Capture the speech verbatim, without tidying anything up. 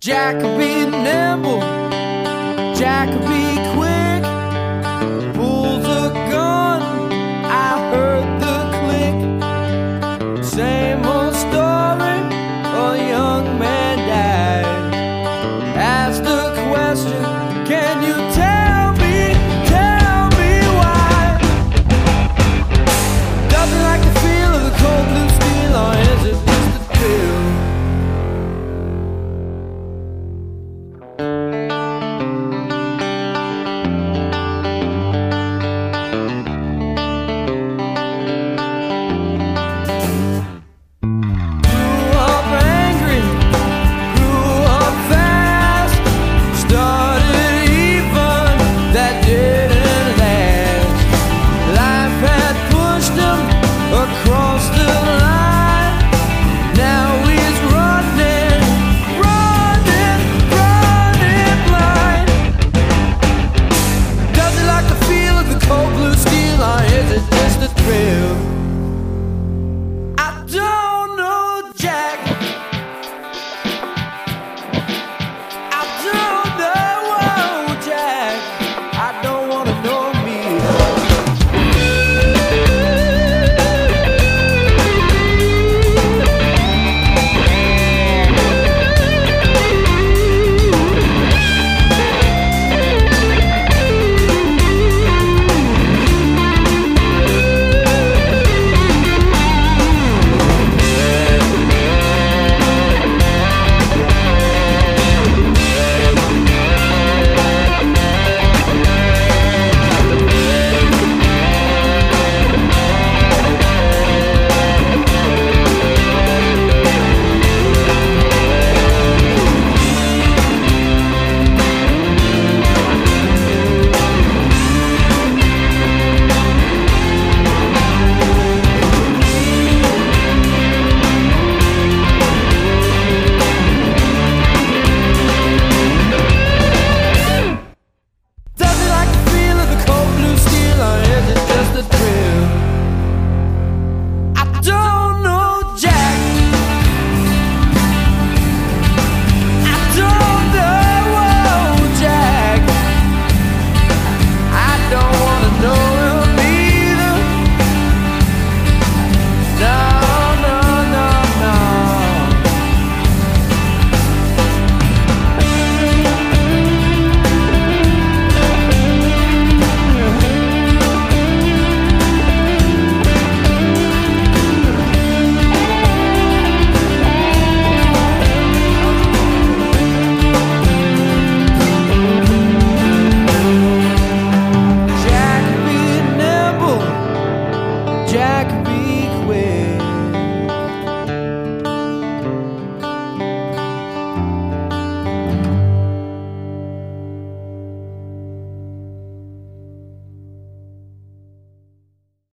Jack could be nimble, Jack could be quick. Pulls a gun, I heard the click. Same old story, a young man died. Ask the question, can you tell me, tell me why? Nothing like the feel of the cold blue steel, or is it just a pill? Across the line.